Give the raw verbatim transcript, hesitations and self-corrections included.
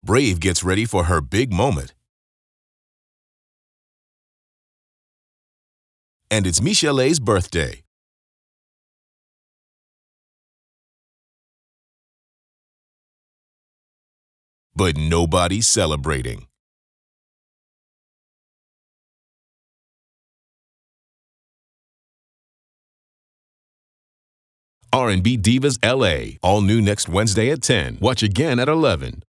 Brave gets ready for her big moment. And it's Michelet's birthday. But nobody's celebrating. R and B Divas L A, all new next Wednesday at ten. Watch again at eleven.